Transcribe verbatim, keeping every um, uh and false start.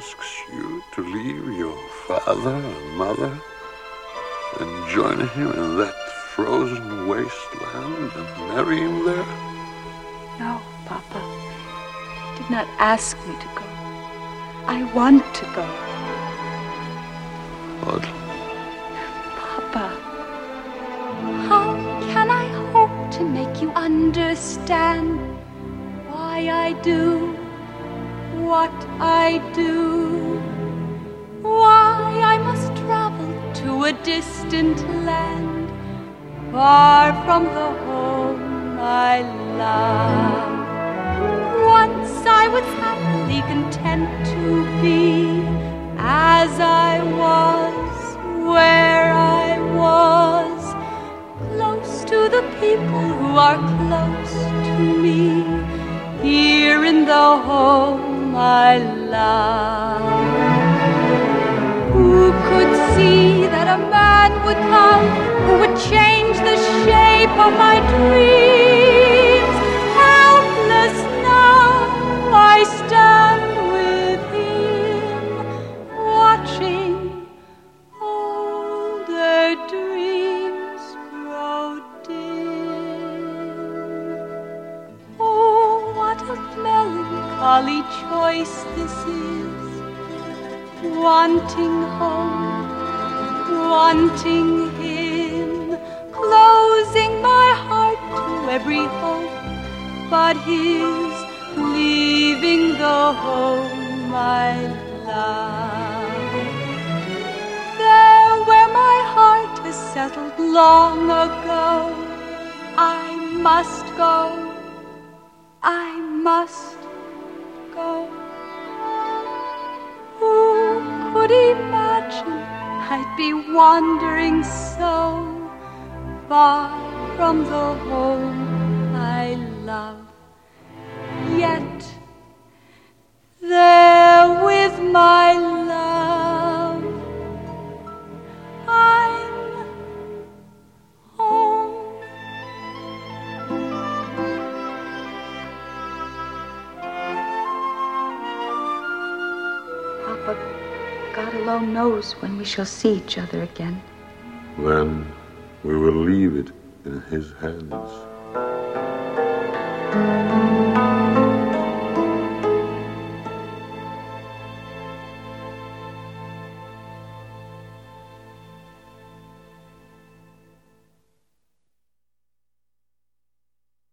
asks you to leave your father and mother and join him in that frozen wasteland and marry him there? No, Papa. He did not ask me to go. I want to go. What? Papa, how can I hope to make you understand why I do what I do? Why I must travel to a distant land, far from the home I love. Once I was happily content to be as I was, where I was, close to the people who are close to me, here in the home I love. Who could see that a man would come who would change the shape of my dreams? Helpless now I stand with him, watching older dreams grow dim. Oh, what a melancholy choice this is, wanting home, wanting him, closing my heart to every hope but his, leaving the home I love. There where my heart has settled long ago, I must go, I must go. Who could imagine I'd be wandering so far from the home I love? Yet there with my love I'm home. Papa, God alone knows when we shall see each other again. Then we will leave it in his hands.